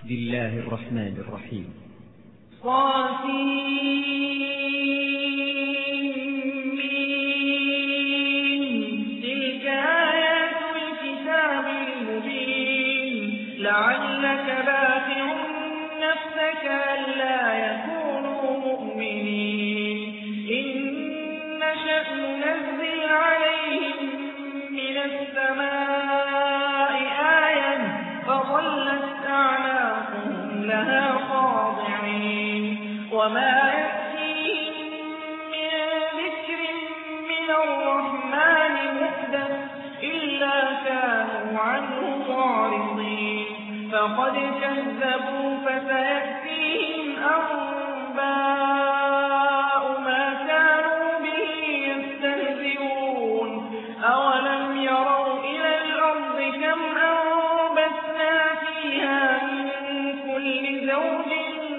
بسم الله الرحمن الرحيم. تلك آيات الكتاب المبين لعلك باخع نفسك ألا يكونوا مؤمنين إن نشأ ننزل عليهم من السماء آية فظلت أعناقهم لها خاضعين وما يأتيهم من ذكر من الرحمن محدث إلا كانوا عنه معرضين فقد كذبوا فسيأتيهم أنباء ما كانوا به يستهزئون أولم يروا إلى الأرض كم أنبتنا فيها من كل زوج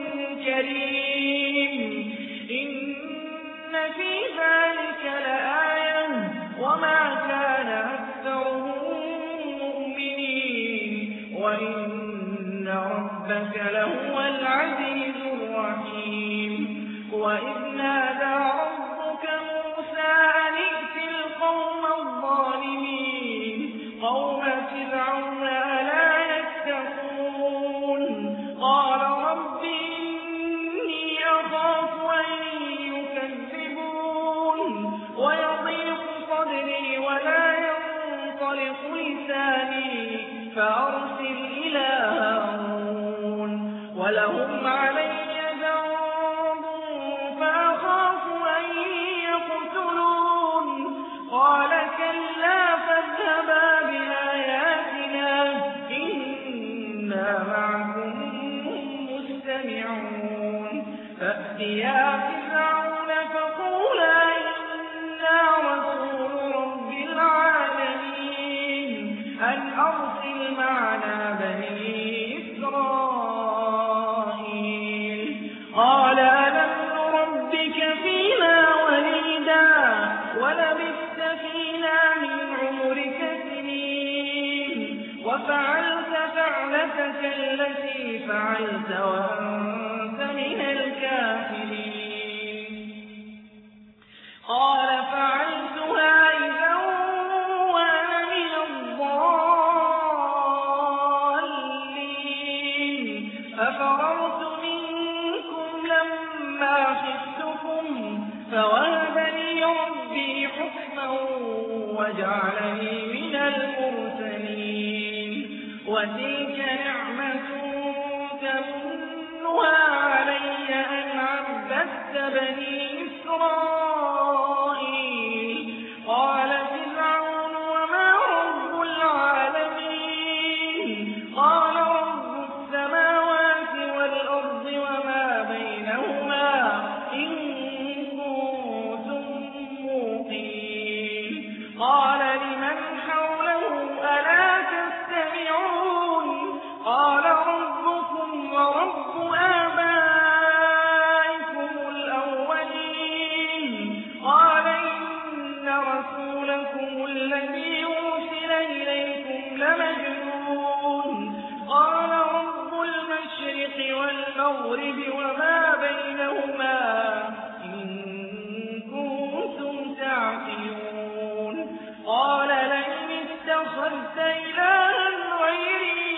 كريم إن في ذلك لآية وما كان أكثرهم مؤمنين وإن ربك لهو العزيز الرحيم وإذ نادى ربك موسى أن ائت القوم الظالمين قوم فرعون ألا يتقون قال رب إني أخاف أن يكذبون ويضيق صدري ولا ينطلق لساني فأرسل إلى هارون ولهم علي ذنب فأخاف أن يقتلون قال كلا فاذهبا بآياتنا إنا معكم مستمعون فأتيا فرعون فقولا إنا رسول رب العالمين أن أرسل معنا بني إسرائيل قال ألم نربك فينا وليدا ولبثت فينا من عمرك سنين وفعلت فعلتك التي فعلت وأنت من الكافرين قال فعلتها إذا وأنا من الضالين ففررت منكم لما خفتكم فوهب لي ربي حكما وجعلني من المرسلين وتلك نعمة تمنها علي أن عبدت بني إسرائيل قال فرعون وما رب العالمين قال رب السماوات والأرض وما بينهما إن كنتم موقنين قال لمن حوله ألا تستمعون قال ربكم ورب آبائكم الأولين قال إن رسولكم الذي أرسل إليكم لمجنون قال رب المشرق والمغرب وما بينهما إن كنتم تعقلون قال لئن اتخذت إلها غيري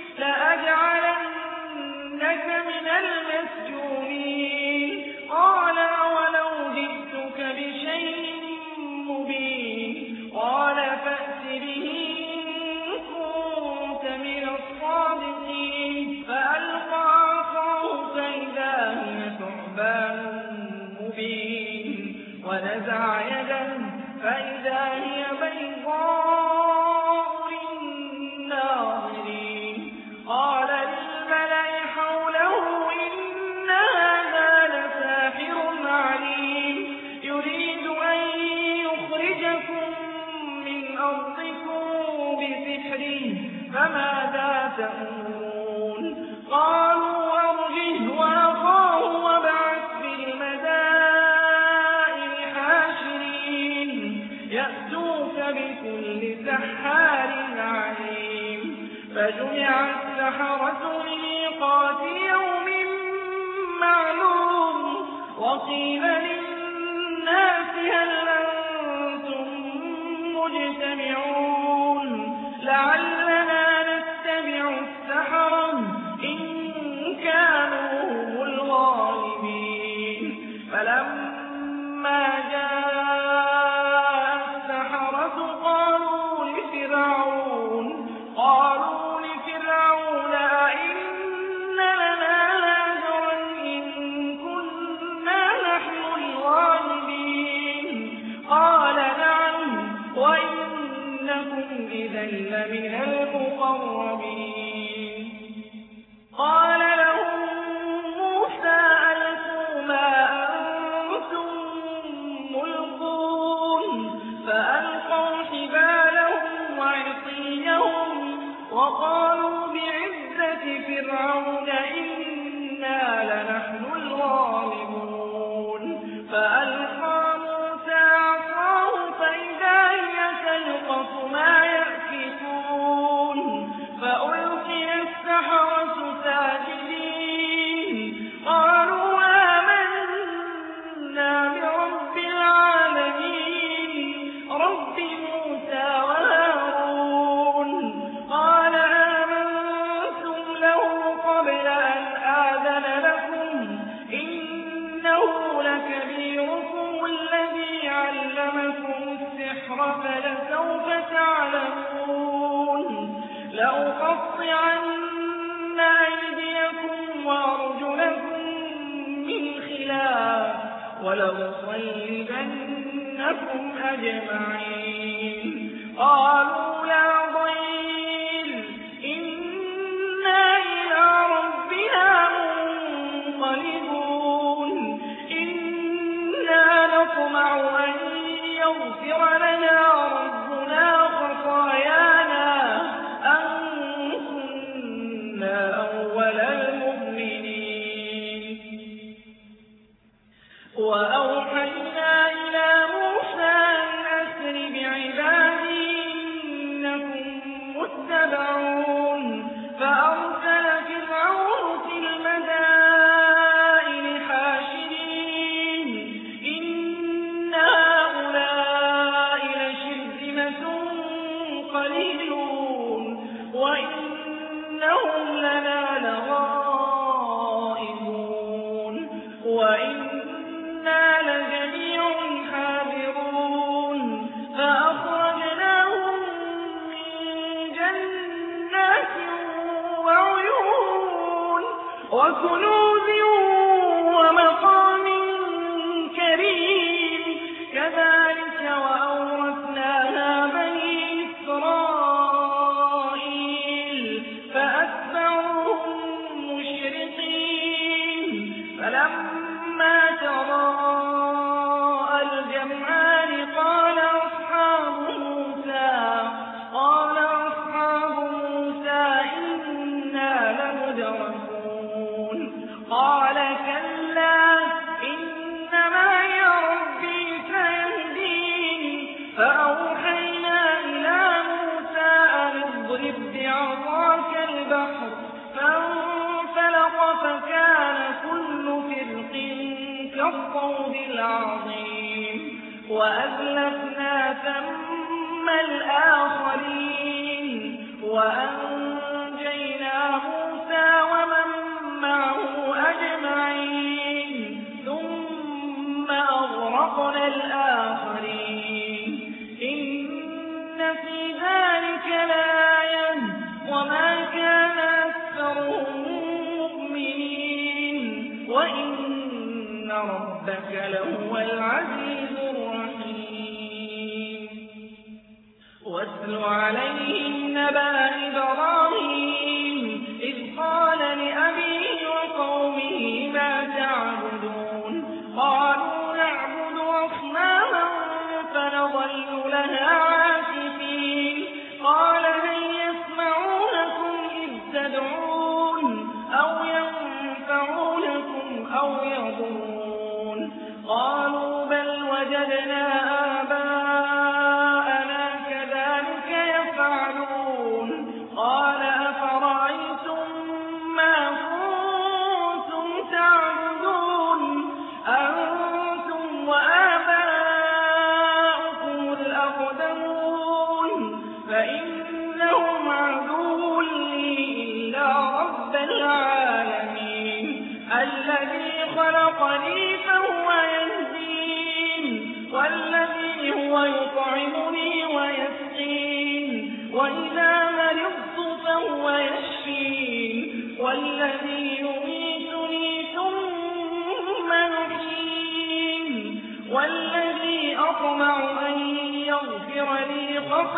لأجعلنك من المسجونين قال أولو جئتك بشيء مبين قال فأت به إن كنت من الصادقين فألقى عصاه فإذا هي ثعبان مبين ونزع يده فإذا هي بيضاء للناظرين قال للملأ حوله إن هذا لساحر عليم يريد أن يخرجكم من أرضكم بسحره فماذا تأمرون قالوا أرجه وأخاه وابعث في المدائن حاشرين وقيل للناس هل أنتم مجتمعون لعلنا نتبع السحرة إن كانوا هم الغالبين فلما جاء السحرة قالوا لفرعون أئن لنا لأجرا إن كنا نحن الغالبين قال نعم وإنكم إذا لمن المقربين قال لهم موسى ألقوا ما أنتم ملقون فألقوا حبالهم وعصيهم وقالوا بعزة فرعون إنا لنحن الغالبون فألقى موسى عصاه فإذا هي تلقف ما يأفكون فألقي السحرة ساجدين قالوا آمنا برب العالمين رب موسى وهارون قال آمنتم له قبل أن آذن لكم إنه لكبيركم الذي علمكم السحر فلسوف تعلمون لأقطعن أيديكم وأرجلكم من خلاف ولأصلبنكم أجمعين قالوا لا ضير إنا إلى ربنا منقلبون إنا نطمع أن يغفر لنا ربنا خطايانا أن كنا أول المؤمنين وأوحينا إلى موسى أن أسر بعبادي إنكم متبعون فأرسل فرعون في المدائن حاشرين إن هؤلاء لشرذمة قليلون وإنهم لنا لغائبون وإنا لجميع حاذرون فأخرجناهم من جنات وعيون وكنوز ومقام كريم كذلك وأورثناها بني إسرائيل فأتبعوهم مشرقين فلما تراءى الجمعان قال أصحاب موسى إنا لمدركون قال كلا إن معي ربي سيهدين فأوحينا إلى موسى أن اضرب بعصاك البحر فانفلق فكان كل فرق كالطود العظيم وأزلفنا ثم الآخرين وأنجينا موسى ومن معه أجمعين ثم أغرقنا الآخرين إن في ذلك لآية وما كان أكثرهم مؤمنين وإن ربك لهو العزيز الرحيم واتل عليهم نبأ إبراهيم إذ قال لأبيه وقومه ما تعبدون قالوا نعبد أصناما فنظل لها عاكفين قال هل يسمعونكم إذ تدعون أو ينفعونكم أو يضرون قالوا بل وجدنا آباءنا كذلك يفعلون قال أفرأيتم ما كنتم تعبدون خلقني فهو يهدين والذي هو يطعمني ويسقين وإذا مرضت فهو يشفين والذي يميتني ثم يحيين والذي أطمع أن يغفر لي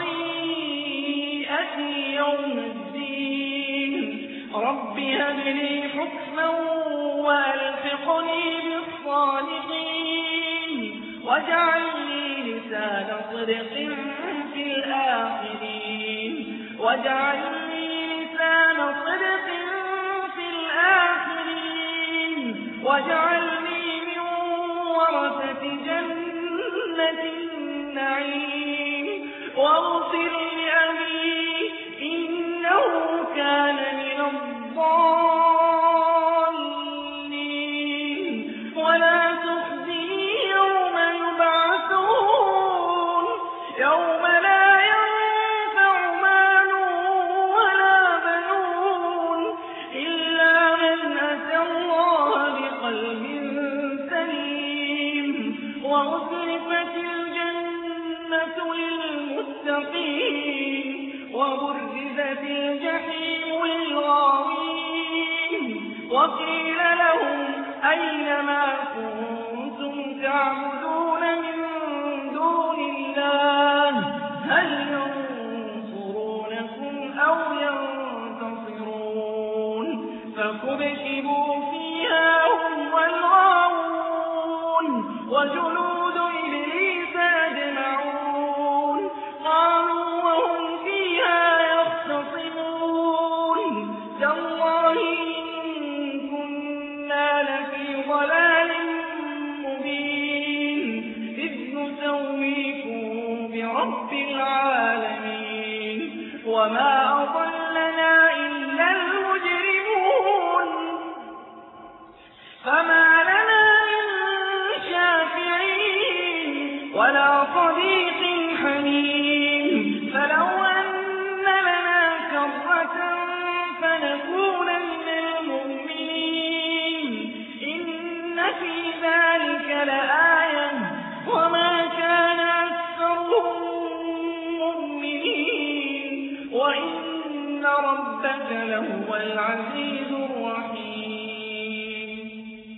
خطيئتي يوم الدين رب هب لي حكما وألحقني بالصالحين واجعل لي لسان صدق في الآخرين واجعل لي لسان صدق في الآخرين واجعلني من ورثة جنة النعيم واغفر لأبي إنه كان من الضالين ولا تخزني يوم يبعثون يوم لا ينفع مال ولا بنون إلا من أتى الله بقلب سليم وأزلفت الجنة للمتقين وبرزت الجحيم للغاوين وقيل لهم أين ما كنتم تعبدون من دون الله هل ينصرونكم أو ينتصرون فكبكبوا فيها هم والغاوون وجنود إبليس أجمعون قالوا وهم فيها يختصمون تالله إن كنا لفي ضلال مبين إذ نسويكم برب العالمين وما أضلنا إلا المجرمون فما لنا من شافعين ولا صديق حميم فلو أن لنا كرة فنكون من المؤمنين إن في ذلك لآية وما كان أكثرهم مؤمنين وإن ربك لهو العزيز الرحيم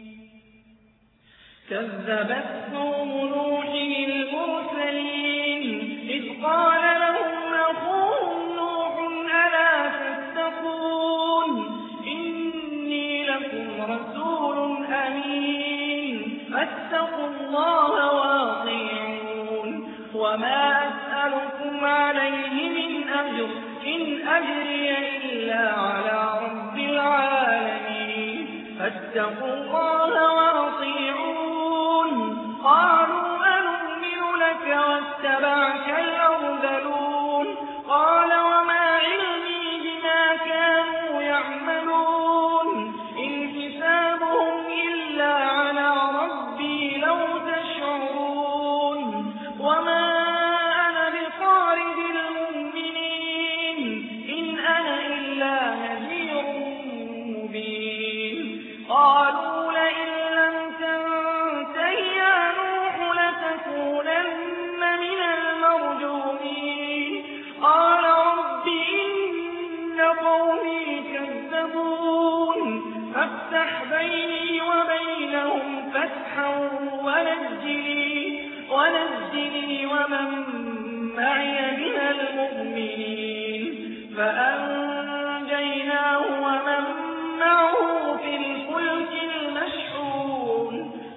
كذبت قوم نوح المرسلين إذ قال لهم أخوهم نوح ألا تتقون إني لكم رسول أمين فاتقوا الله وأطيعون وما أسألكم عليه من أجر إن أجري إلا على رب العالمين فاتقوا الله وأطيعون قالوا أنؤمن لك واتبعك الأرذلون قال وما علمي بما كانوا يعملون إن حسابهم إلا على ربي لو تشعرون وما أنا بطارد المؤمنين إن أنا إلا نذير مبين قالوا لئن لم تنته يا نوح لتكونن من المرجومين قال رب إن قومي كذبون فافتح بيني وبينهم فتحا ونجني ومن معي من المؤمنين فأنجيناه ومن معه في الفلك المشحون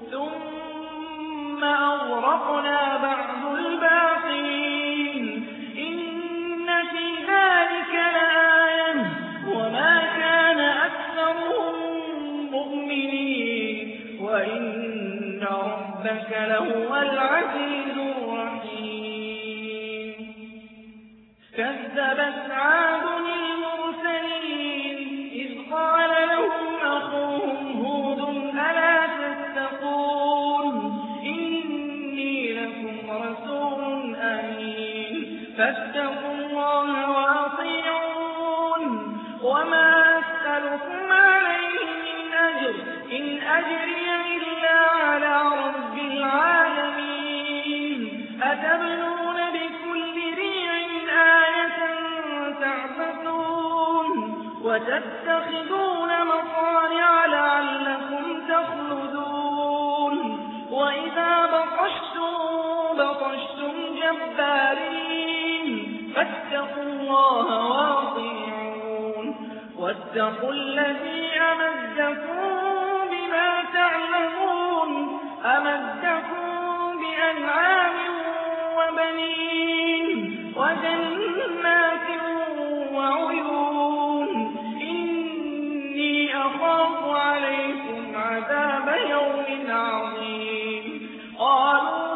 ثم أغرقنا بعد الباقين إن في ذلك لآية وما كان أكثرهم مؤمنين وإن ربك لهو العزيز الرحيم كذبت عاد المرسلين إذ قال لهم أخوهم هود ألا تتقون إني لكم رسول أمين فاتقوا الله وأطيعون وما أسألكم عليه من أجر إن أجري وتتخذون مصانع لعلكم تخلدون وإذا بطشتم جبارين فاتقوا الله وأطيعون واتقوا الذي أمدكم بما تعلمون أمدكم بأنعام وبنين وجنات وعيون إني أخاف عليكم عذاب يوم عظيم قالوا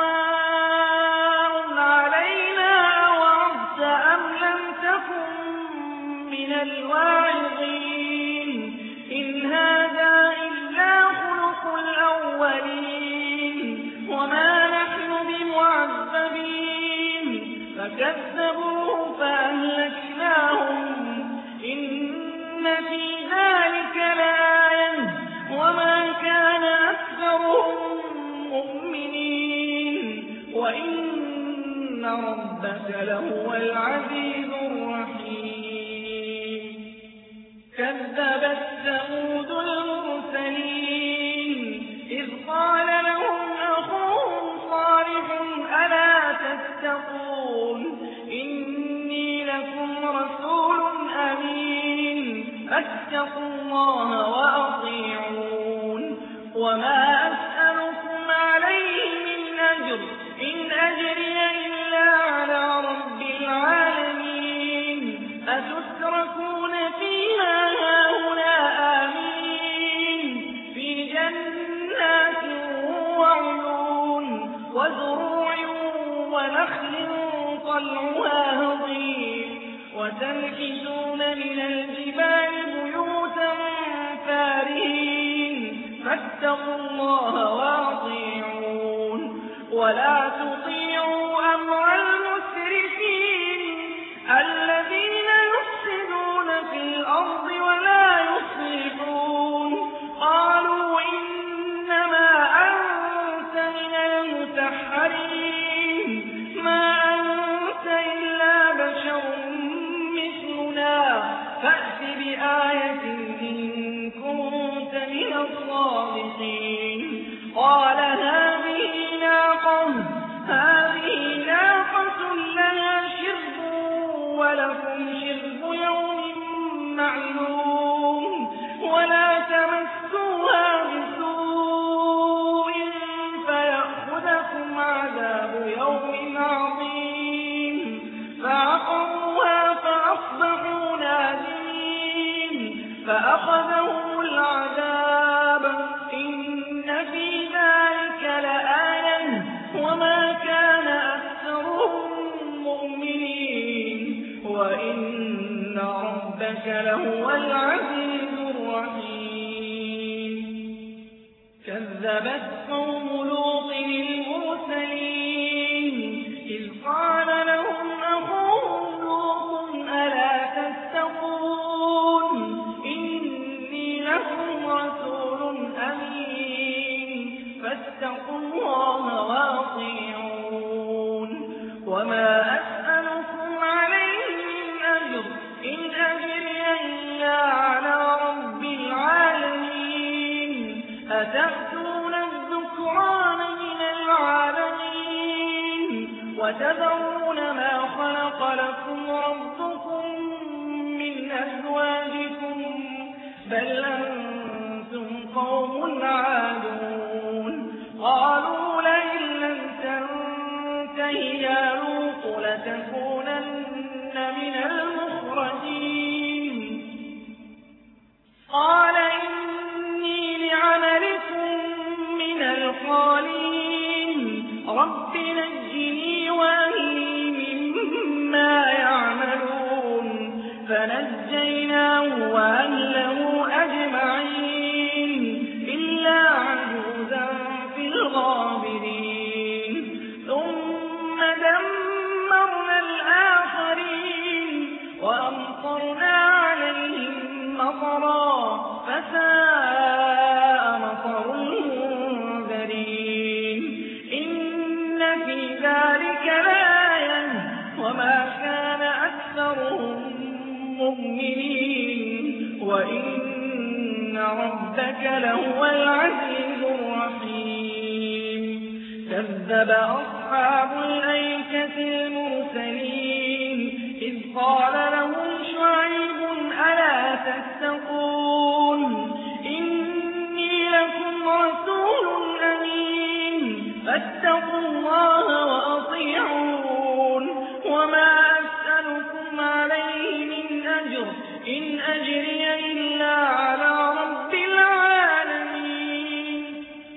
سواء علينا أوعظت أم لم تكن من الواعظين إن هذا إلا خلق الأولين وما نحن بمعذبين فكذبوه فأهلكناهم إن في ذلك لآية وما كان أكثرهم مؤمنين وإن ربك لهو العزيز الرحيم كذبت ثمود المرسلين إذ قال لهم أخوهم صالح ألا تتقون إني لكم رسول أمين فاتقوا الله وأطيعون وما أسألكم عليه من أجر إن أجري إلا على رب العالمين أتتركون فيها هاهنا آمين في جنات وعيون وزروع ونخل طلعها هضيم وتنحتون من الجبال بيوتا فارهين فاتقوا الله وأطيعون ولا تطيعوا أمر المسرفين الذين يفسدون في الأرض ولا يصلحون قالوا إنما أنت من المسحرين ما أنت إلا بشر مثلنا فأت بآية إن كنت من الصادقين قال هذه ناقة لها شرب ولكم شرب يوم معلوم ولا تمسوها بسوء فيأخذكم عذاب يوم عظيم فعقروها فأصبحوا نادمين فأخذهم العذاب إن في ذلك لآية وما كان أكثرهم مؤمنين وإن ربك لهو العزيز الرحيم كذبت قوم لوط المرسلين إذ قال لهم أخوهم لوط ألا تتقون إني لكم رسول أمين فاتقوا الله وأطيعون وما أسألكم عليه من أجر إن أجري إلا على رب العالمين أتأتون الذكران من العالمين وتذرون ما خلق لكم ربكم من أزواجكم بل أنتم قوم عادون قالوا لئن لم تنته يا لوط لتكونن من المخرجين قال إني لعملكم من القالين رب نجني وأهلي مما يعملون فنجيناه وأهله أجمعين إلا عجوزا في الغابرين ثم دمرنا الآخرين وأمطرنا عليهم مطرا فساء مطر المنذرين إن في ذلك لآية وما كان أكثرهم مؤمنين ربك لهو العزيز الرحيم كذب أصحاب الأيكة المرسلين إذ قال لهم شعيب ألا تتقون إني لكم رسول أمين فاتقوا الله وأطيعون وما أسألكم عليه من أجر إن أجري إلا على رب العالمين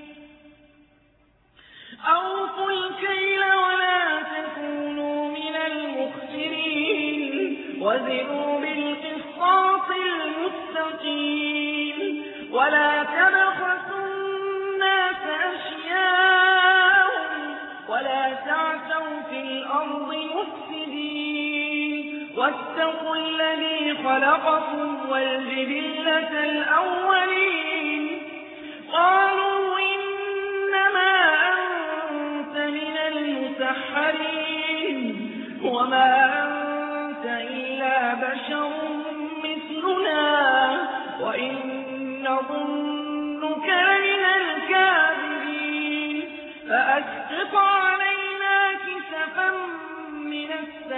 أوفوا الكيل ولا تكونوا من المخسرين وزنوا بالقسطاس المستقيم ولا تبخسوا الناس أشياءهم ولا تعثوا في الأرض مفسدين واتقوا الذي خلقكم والجبلة الأولين قالوا إنما أنت من المسحرين وما أنت إلا بشر مثلنا وإن نظنك لمن الكاذبين فأسقط علينا كسفا من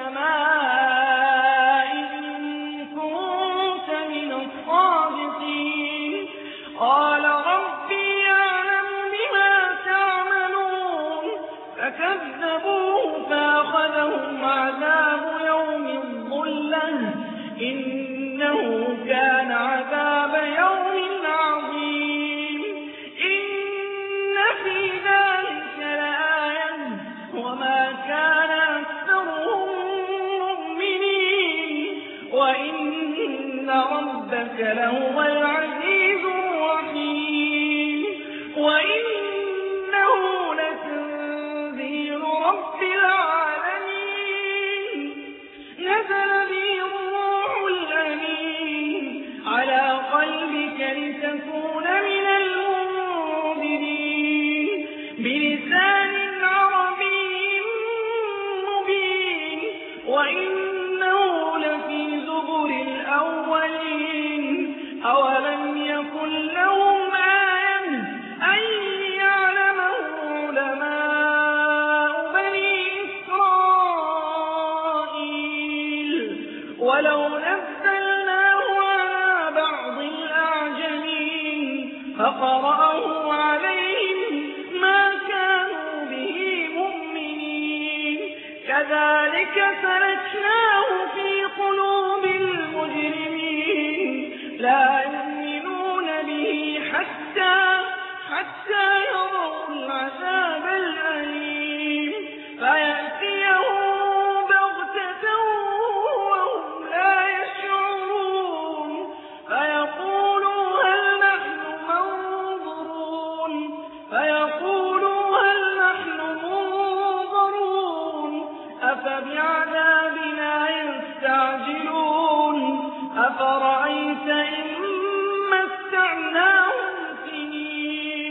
السماء إن كنت من الصادقين قال ربي يعلم بما تعملون فكذبوه فأخذهم عذاب يوم الظلة إنه كان عذاب يوم عظيم إن في ذلك لآية وما كان أكثرهم مؤمنين وإن ربك لهو العزيز الرحيم وإنه لتنزيل رب العالمين نزل به الروح الأمين على قلبك لتكون من المنذرين بلسان عربي مبين وإنه لفي زبر الأولين أولم يكن لهم آية أن يعلمه علماء بني إسرائيل ولو نزلناه على بعض الأعجمين فقرأه عليهم ما كانوا به مؤمنين كذلك سلكناه في قلوب المجرمين لا يؤمنون به حتى يروا العذاب الأليم فيأتيهم بغتة وهم لا يشعرون فيقولوا هل نحن منظرون أفبعذابنا يستعجلون أفرأيت إن متعناهم سنين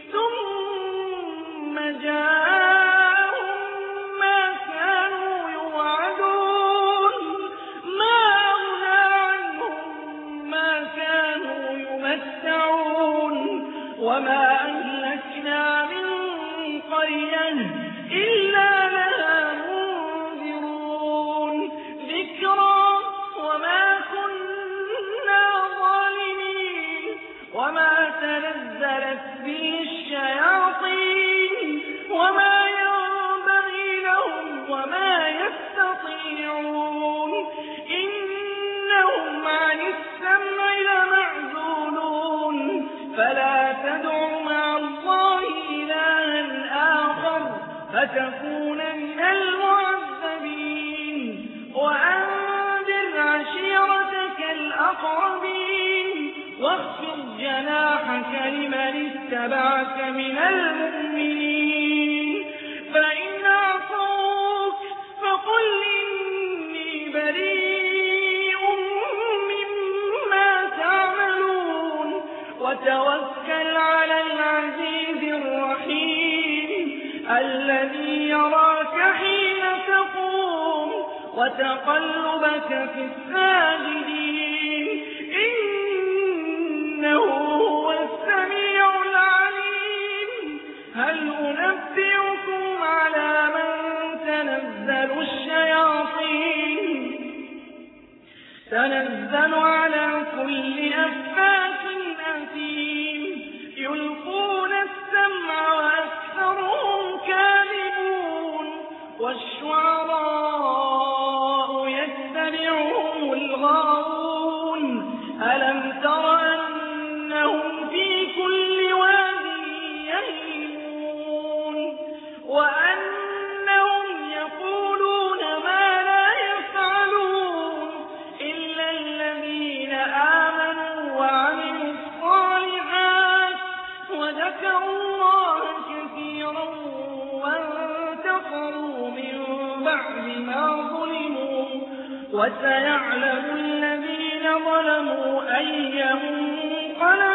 ثم جاءهم ما كانوا يوعدون ما أغنى عنهم ما كانوا يمتعون وما أهلكنا من قرية إلا لها منذرون ذكرى وما كنا ظالمين وما تنزلت به الشياطين وما ينبغي لهم وما يستطيعون إنهم عن السمع لمعزولون فلا تدع مع الله إلها آخر فتكون من المعذبين وأنذر عشيرتك الأقربين واخفض جناحك لمن اتبعك من المؤمنين فإن عصوك فقل إني بريء مما تعملون وتوكل على العزيز الرحيم الذي يراك حين تقوم وتقلبك في الساجدين إنه تنزل على كل أفاك أثيم يلقون السمع وأكثرهم كاذبون والشعراء يتبعهم الغاوون ألم تر أنهم في كل واد يهيمون وأنهم يقولون ما لا يفعلون إلا الذين آمنوا وعملوا الصالحات وذكروا الله كثيرا وانتصروا من بعد ما ظلموا وسيعلم الذين ظلموا أي منقلب